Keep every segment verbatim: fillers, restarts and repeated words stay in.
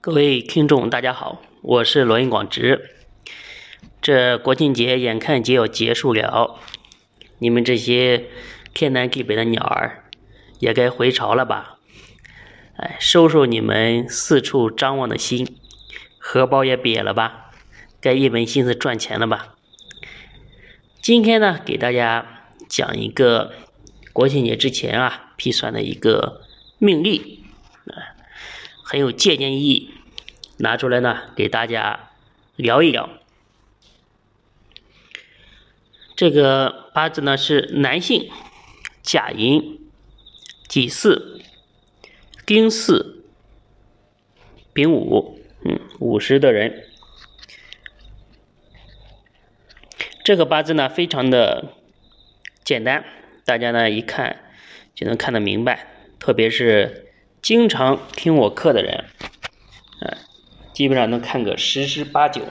各位听众，大家好，我是罗云广直。这国庆节眼看就要结束了，你们这些天南地北的鸟儿也该回巢了吧？哎，收收你们四处张望的心，荷包也瘪了吧？该一门心思赚钱了吧？今天呢，给大家讲一个国庆节之前啊批算的一个命例，啊，很有借鉴意义。拿出来呢，给大家聊一聊。这个八字呢是男性，甲寅、己巳、丁巳、丙午，嗯，午时的人。这个八字呢非常的简单，大家呢一看就能看得明白，特别是经常听我课的人，啊。基本上能看个十之八九。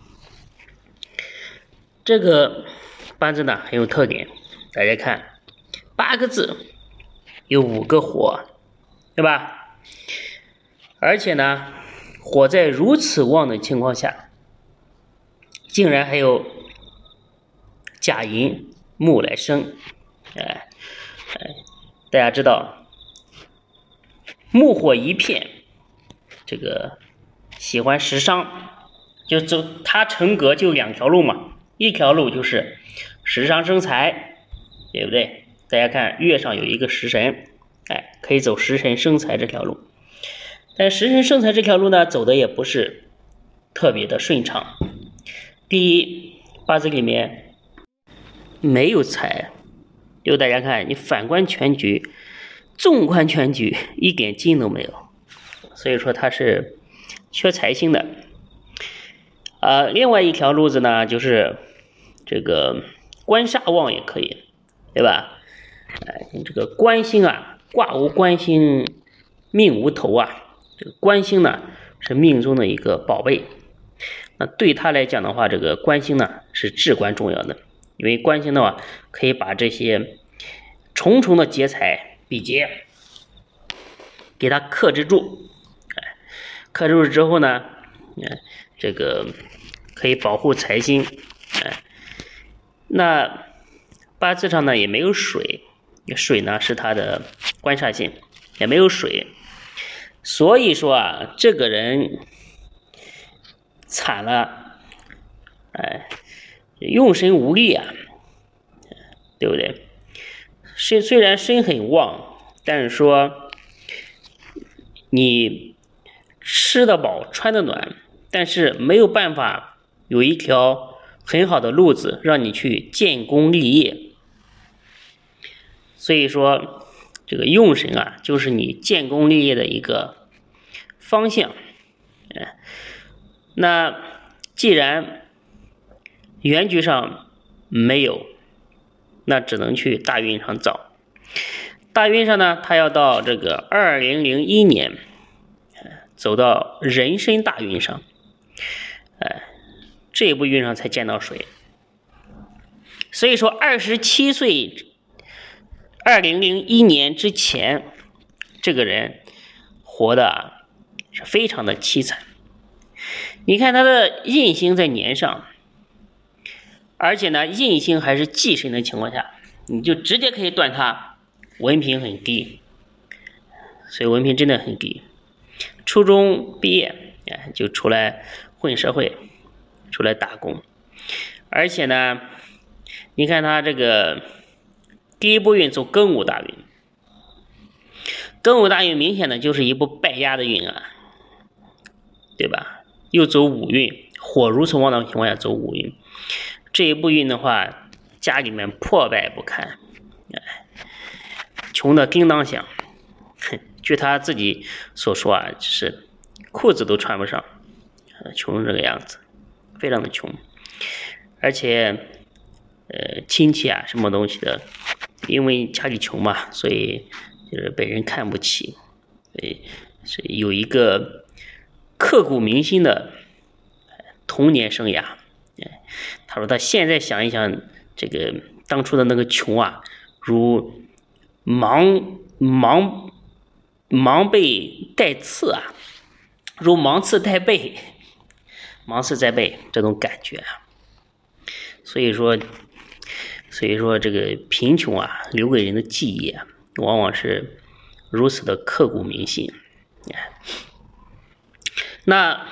这个八字呢很有特点，大家看八个字有五个火，对吧？而且呢，火在如此旺的情况下，竟然还有甲寅木来生，哎哎，大家知道木火一片，这个喜欢食伤，就走它成格就两条路嘛，一条路就是食伤生财，对不对？大家看月上有一个食神，哎，可以走食神生财这条路。但食神生财这条路呢，走的也不是特别的顺畅。第一，八字里面没有财，就大家看，你反观全局，纵观全局，一点劲都没有，所以说它是缺财星的。呃，另外一条路子呢，就是这个官煞旺也可以，对吧？哎、呃，这个官星啊，卦无官星，命无头啊。这个官星呢，是命中的一个宝贝。那对他来讲的话，这个官星呢是至关重要的，因为官星的话可以把这些重重的劫财比劫给它克制住。克制住之后呢，呃，这个可以保护财星。呃、那八字上呢也没有水，水呢是它的官煞星，也没有水，所以说啊，这个人惨了，哎，用神无力啊，对不对？虽虽然身很旺，但是说你吃得饱穿得暖，但是没有办法有一条很好的路子让你去建功立业。所以说这个用神啊，就是你建功立业的一个方向。那既然原局上没有，那只能去大运上找。大运上呢，它要到这个二零零一年走到壬申大运上，哎，这一步运上才见到水。所以说二十七岁二零零一年之前，这个人活的是非常的凄惨。你看他的印星在年上，而且呢印星还是忌神的情况下，你就直接可以断他文凭很低，所以文凭真的很低。初中毕业就出来混社会，出来打工，而且呢你看他这个第一步运走庚午大运，庚午大运明显的就是一步败家的运啊，对吧？又走午运，火如此旺的情况下走午运，这一步运的话，家里面破败不堪，穷的叮当响。据他自己所说啊，就是裤子都穿不上，穷成这个样子，非常的穷。而且呃亲戚啊什么东西的，因为家里穷嘛，所以就是被人看不起，所以是有一个刻骨铭心的童年生涯。他说他现在想一想，这个当初的那个穷啊，如芒芒芒被带刺啊， 如芒刺在背，芒刺在背这种感觉啊。所以说，所以说这个贫穷啊，留给人的记忆啊，往往是如此的刻骨铭心。那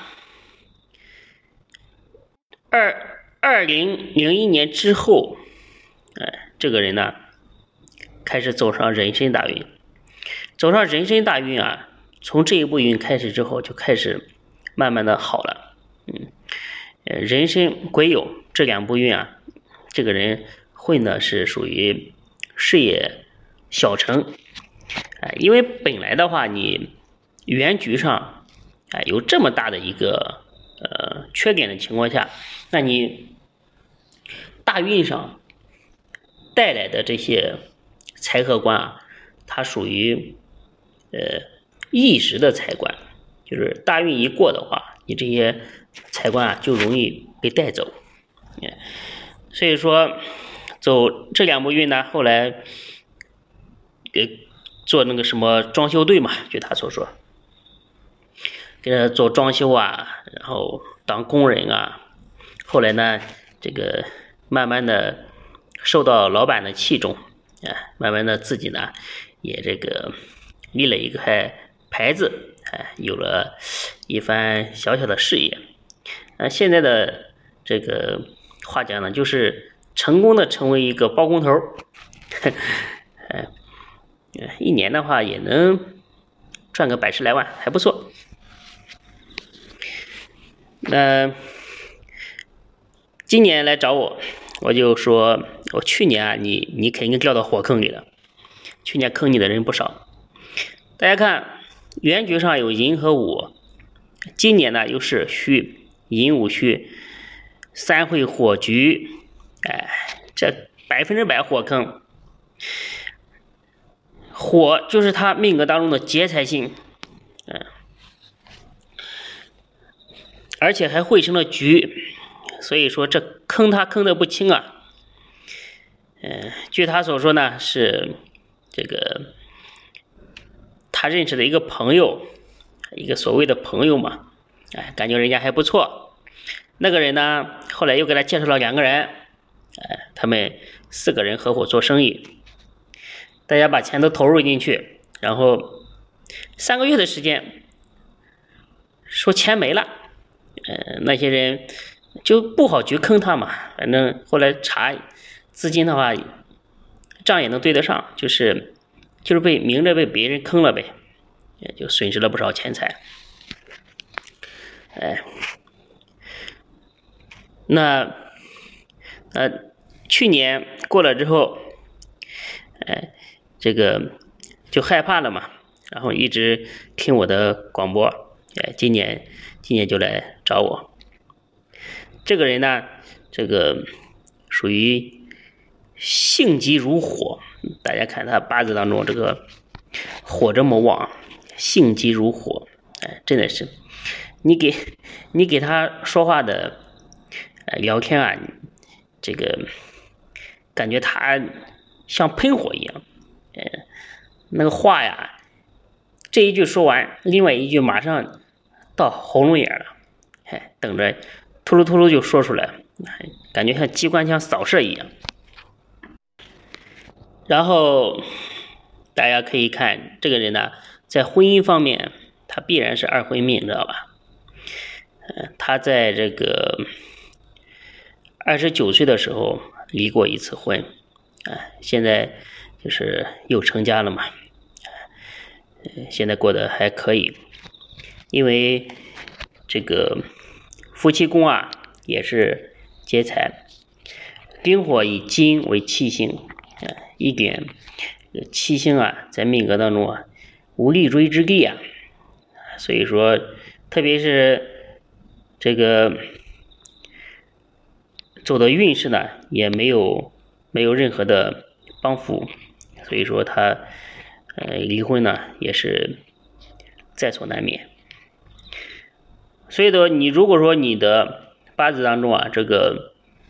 二二零零一年之后，哎，这个人呢，开始走上人生大运。走上人生大运啊，从这一步运开始之后，就开始慢慢的好了。嗯，呃，人生癸酉这两步运啊，这个人混的是属于事业小成。哎、呃，因为本来的话，你原局上哎、呃、有这么大的一个呃缺点的情况下，那你大运上带来的这些财和官啊，它属于呃一时的财官，就是大运一过的话，你这些财官啊就容易被带走。所以说走这两步运呢，后来给做那个什么装修队嘛，据他所说，给他做装修啊，然后当工人啊。后来呢，这个慢慢的受到老板的器重，啊，慢慢的自己呢也这个立了一个牌子，哎，有了一番小小的事业。那现在的这个话讲呢，就是成功的成为一个包工头，哎，一年的话也能赚个百十来万，还不错。那今年来找我，我就说，我去年啊，你你肯定掉到火坑里了。去年坑你的人不少。大家看，原局上有寅和午，今年呢又是戌，寅午戌，三会火局，哎，这百分之百火坑。火就是他命格当中的劫财星，嗯，而且还汇成了局。所以说这坑他坑得不轻啊。嗯，据他所说呢，是这个他认识的一个朋友，一个所谓的朋友嘛，哎，感觉人家还不错。那个人呢，后来又给他介绍了两个人，哎，他们四个人合伙做生意，大家把钱都投入进去，然后三个月的时间，说钱没了，呃，那些人就不好去坑他嘛，反正后来查资金的话，账也能对得上，就是就是被明着被别人坑了呗，也就损失了不少钱财。哎，那呃去年过了之后，哎，这个就害怕了嘛，然后一直听我的广播，哎，今年今年就来找我。这个人呢，这个属于性急如火，大家看他八字当中这个火这么旺，性急如火，哎，真的是，你给你给他说话的，呃，聊天啊，这个感觉他像喷火一样，呃，那个话呀，这一句说完，另外一句马上到喉咙眼了，哎，等着突噜突噜就说出来，感觉像机关枪扫射一样。然后大家可以看这个人呢，在婚姻方面，他必然是二婚命，知道吧？呃，他在这个二十九岁的时候离过一次婚，啊、呃，现在就是又成家了嘛，呃，现在过得还可以，因为这个夫妻宫啊也是劫财，丁火以金为七星，呃、一点七星啊在命格当中啊无立锥之地啊，所以说特别是这个走的运势呢也没有没有任何的帮扶，所以说他呃离婚呢也是在所难免。所以说你如果说你的八字当中啊这个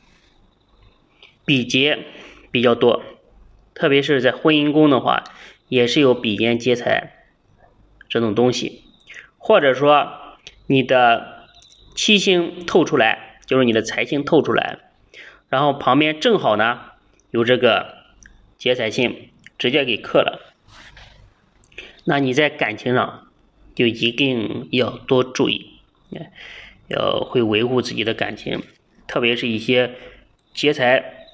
比劫比较多，特别是在婚姻宫的话也是有比肩劫财这种东西，或者说你的七星透出来，就是你的财星透出来，然后旁边正好呢有这个劫财星直接给克了，那你在感情上就一定要多注意，要会维护自己的感情，特别是一些劫财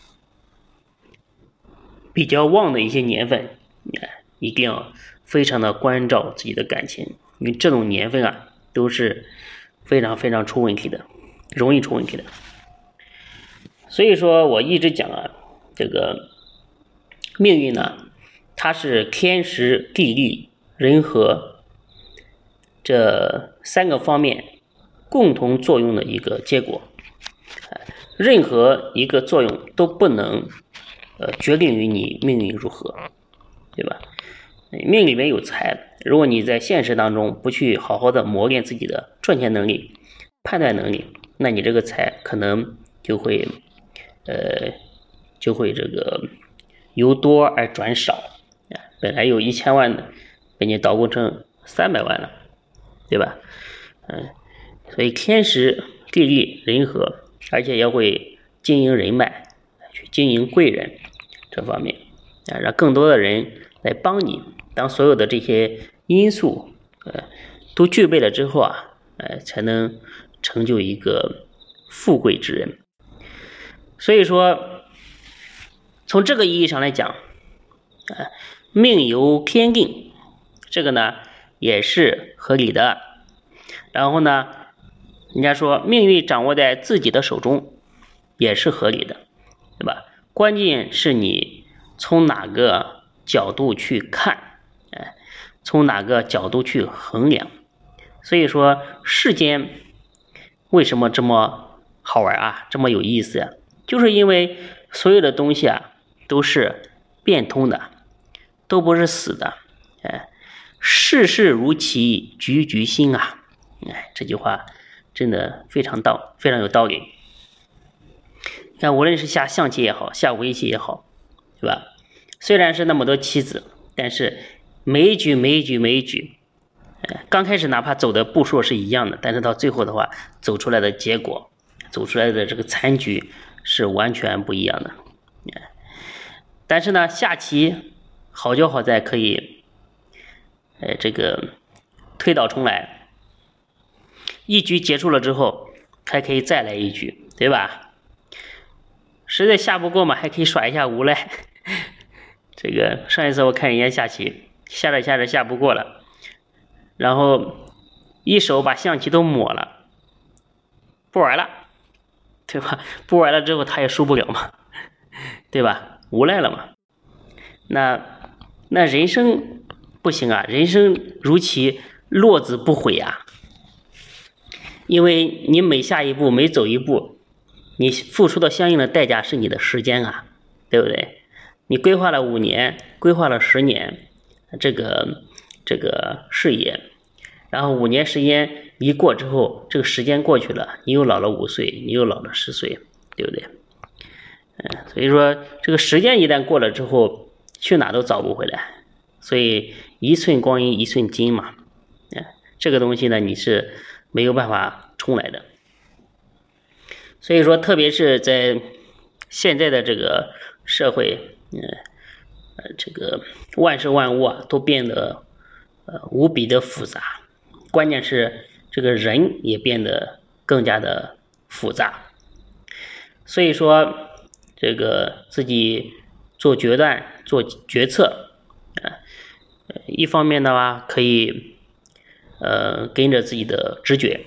比较旺的一些年份，一定要非常的关照自己的感情，因为这种年份啊都是非常非常出问题的，容易出问题的。所以说我一直讲啊，这个命运呢，它是天时地利人和这三个方面共同作用的一个结果，任何一个作用都不能呃决定于你命运如何，对吧？命里面有财，如果你在现实当中不去好好的磨练自己的赚钱能力、判断能力，那你这个财可能就会呃就会这个由多而转少，本来有一千万的，被你捣鼓成三百万了，对吧？嗯，所以天时地利人和，而且要会经营人脉，去经营贵人这方面，啊，让更多的人来帮你。当所有的这些因素呃都具备了之后啊，呃才能成就一个富贵之人。所以说从这个意义上来讲，呃命由天定，这个呢也是合理的。然后呢，人家说命运掌握在自己的手中，也是合理的，对吧？关键是你从哪个角度去看，哎，从哪个角度去衡量。所以说世间为什么这么好玩啊，这么有意思啊，就是因为所有的东西啊都是变通的，都不是死的。哎，世事如棋，局局新啊。哎，这句话真的非常道非常有道理。你看，无论是下象棋也好，下围棋也好，对吧？虽然是那么多棋子，但是每一局每一局每一局，呃，刚开始哪怕走的步数是一样的，但是到最后的话，走出来的结果，走出来的这个残局是完全不一样的。但是呢，下棋好就好在可以，呃，这个推倒重来，一局结束了之后，还可以再来一局，对吧？实在下不过嘛，还可以耍一下无赖。这个上一次我看人家下棋，下着下着下不过了，然后一手把象棋都抹了，不玩了，对吧？不玩了之后他也输不了嘛，对吧？无赖了嘛。那那人生不行啊，人生如棋，落子不悔啊。因为你每下一步，每走一步，你付出的相应的代价是你的时间啊，对不对？你规划了五年，规划了十年，这个这个事业，然后五年时间一过之后，这个时间过去了，你又老了五岁，你又老了十岁，对不对？嗯，所以说这个时间一旦过了之后，去哪都找不回来。所以一寸光阴一寸金嘛，嗯，这个东西呢，你是没有办法重来的。所以说，特别是在现在的这个社会，嗯，呃，这个万事万物啊，都变得呃无比的复杂，关键是这个人也变得更加的复杂。所以说，这个自己做决断、做决策，啊，一方面的话可以呃跟着自己的直觉。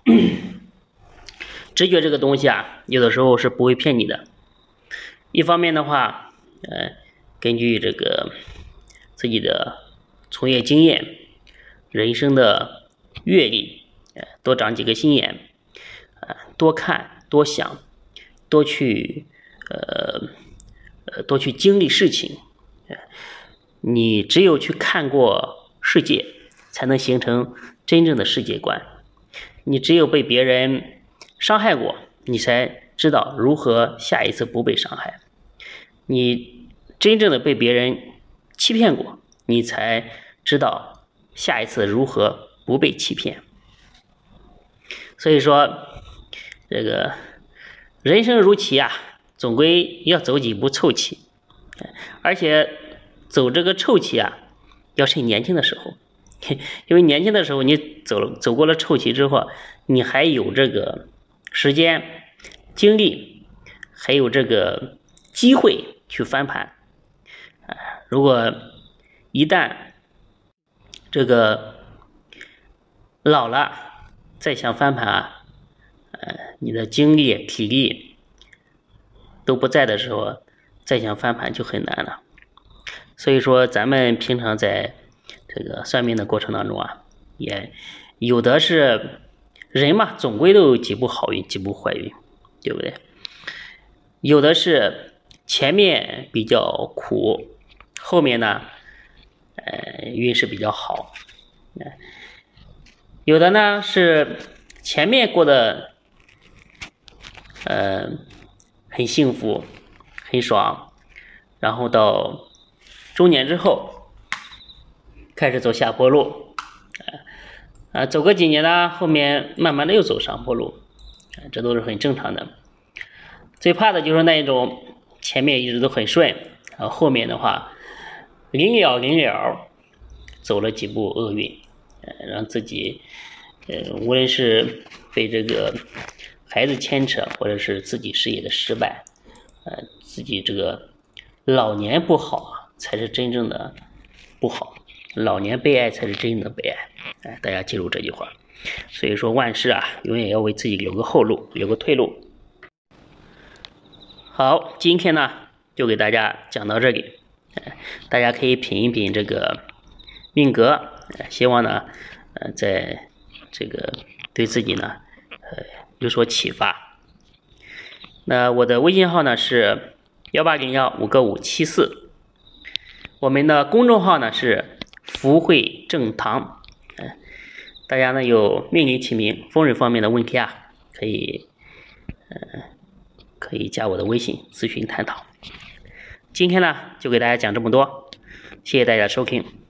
直觉这个东西啊，有的时候是不会骗你的。一方面的话，呃，根据这个自己的从业经验、人生的阅历，呃，多长几个心眼，呃，多看、多想、多去呃呃多去经历事情。呃，你只有去看过世界，才能形成真正的世界观。你只有被别人伤害过，你才知道如何下一次不被伤害。你真正的被别人欺骗过，你才知道下一次如何不被欺骗。 所以说，这个人生如棋啊，总归要走几步臭棋，而且走这个臭棋啊，要趁年轻的时候，因为年轻的时候你走了走过了臭棋之后，你还有这个时间、精力，还有这个机会去翻盘。啊，如果一旦这个老了再想翻盘啊，呃，你的精力、体力都不在的时候，再想翻盘就很难了。所以说，咱们平常在这个算命的过程当中啊，也有的是人嘛，总归都有几步好运，几步坏运，对不对？有的是前面比较苦，后面呢，呃，运势比较好。呃、有的呢是前面过得，呃，很幸福，很爽，然后到中年之后开始走下坡路，啊，走个几年呢，后面慢慢的又走上坡路，啊，这都是很正常的。最怕的就是那一种前面一直都很顺，然后后面的话临了临了走了几步厄运，呃，让自己呃无论是被这个孩子牵扯，或者是自己事业的失败，呃，自己这个老年不好啊，才是真正的不好，老年悲哀才是真正的悲哀。哎，大家记住这句话。所以说万事啊，永远要为自己留个后路，留个退路。好，今天呢就给大家讲到这里，大家可以品一品这个命格，希望呢，呃，在这个对自己呢，呃，有所启发。那我的微信号呢是幺八零幺五个五七四，我们的公众号呢是福慧正堂，呃，大家呢有命理起名、风水方面的问题啊，可以，呃。可以加我的微信咨询探讨。今天呢就给大家讲这么多，谢谢大家收听。